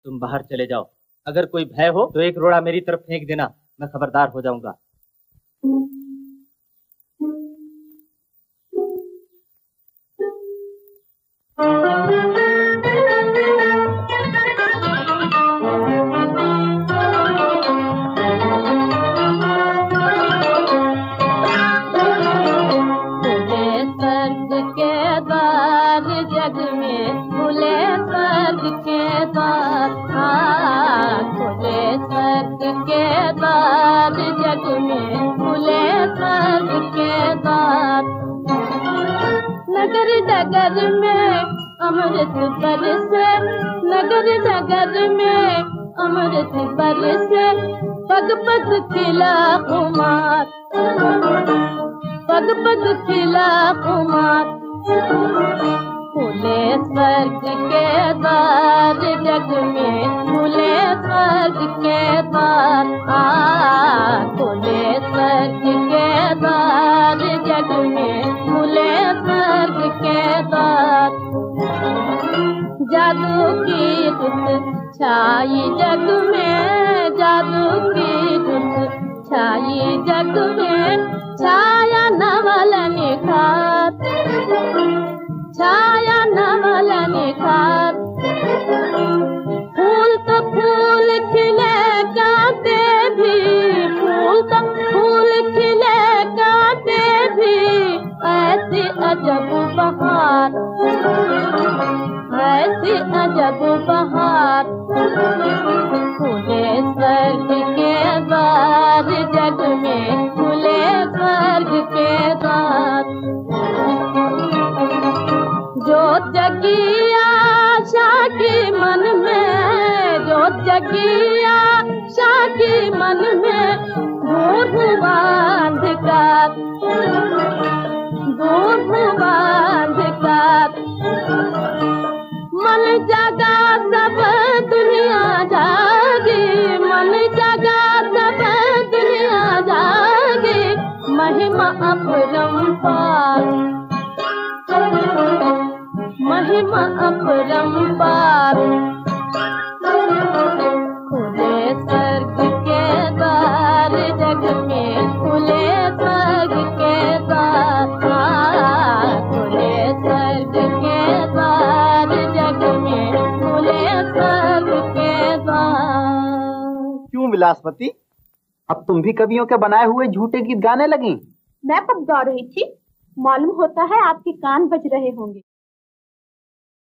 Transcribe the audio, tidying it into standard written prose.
तुम बाहर चले जाओ। अगर कोई भय हो तो एक रोड़ा मेरी तरफ फेंक देना, मैं खबरदार हो जाऊंगा। नगर नगर में अमृत बरसे, नगर नगर में अमृत बरसे, पग पग खिला कुमार, पग पग खिला कुमार। खुले स्वर्ग के द्वार जग में, खुले स्वर्ग के द्वार, खुले स्वर्ग के द्वार जग में, खुले स्वर्ग के द्वार। जादू की धुन छाई जग में, जादू की धुन छाई जग में, छाया नवल निखार, छाया नवल निखार। फूल तो फूल खिले कांटे भी, फूल तो फूल खिले कांटे भी, ऐसी अजब बहार, ऐसी अजब बहार। खुले स्वर्ग के द्वार जग में, खुले स्वर्ग के द्वार। जो जगी आशा की मन में, जो जगी आशा की मन में, दूर हुआ अंधकार, दूर हुआ अंधकार। मन जगा सब दुनिया जागी, मन जगा सब दुनिया जागी, महिमा अपरंपार, महिमा अपरंपार। खुले स्वर्ग के द्वार जग में, खुले स्वर्ग के द्वार, खुले स्वर्ग के द्वार जग में, खुले स्वर्ग के द्वार। क्यों विलासवती, अब तुम भी कवियों के बनाए हुए झूठे गीत गाने लगी? मैं कब गा रही थी? मालूम होता है आपके कान बज रहे होंगे।